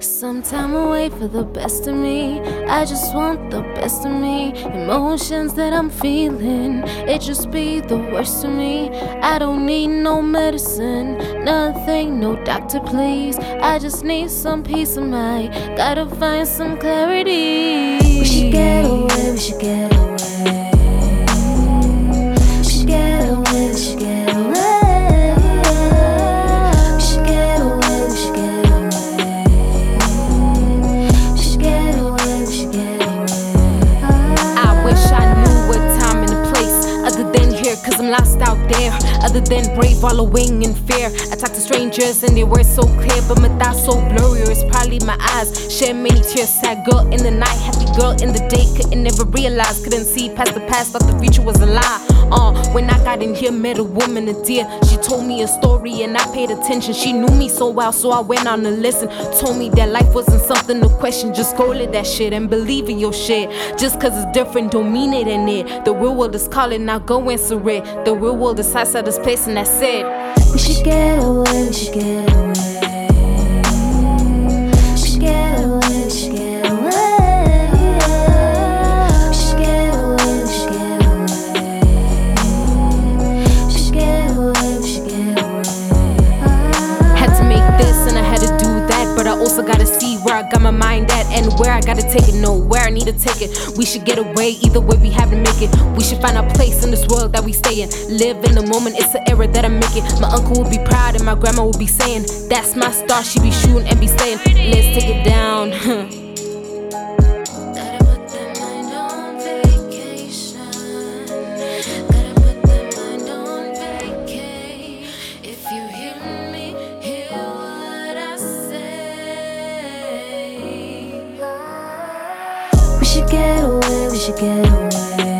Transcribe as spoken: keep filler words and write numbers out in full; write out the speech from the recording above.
some time away for the best of me. I just want the best of me. Emotions that I'm feeling, it just be the worst of me. I don't need no medicine, nothing, no doctor please. I just need some peace of mind, gotta find some clarity. We should get away, we should get away. We should get away, we should get away. Cause I'm lost out there, other than brave, wallowing in fear. I talk to strangers and their words so clear, but my thoughts so blurry, or it's probably my eyes. Shed many tears, sad girl in the night, happy girl in the day. Couldn't never realize, couldn't see past the past, thought the future was a lie. Uh, when I got in here, met a woman, a dear. She told me a story and I paid attention. She knew me so well, so I went on to listen. Told me that life wasn't something to question, just go live that shit and believe in your shit. Just cause it's different don't mean it ain't it. The real world is calling, now go answer it. The real world is outside this place and that's it. We should get away, we should get away. We should get away, we should get away. We should get away, we should get away. We should get away, we should get away. Had to make this and I had to do that, but I also gotta see where I got my mind at and where I gotta take it, know where I need to take it. We should get away, either way we have to make it. We should find our place in this world that we stay in. Live in the moment, it's an era that I'm making. My uncle will be proud and my grandma will be saying, that's my star, she be shooting and be saying, let's take it down. We should get away, we should get away.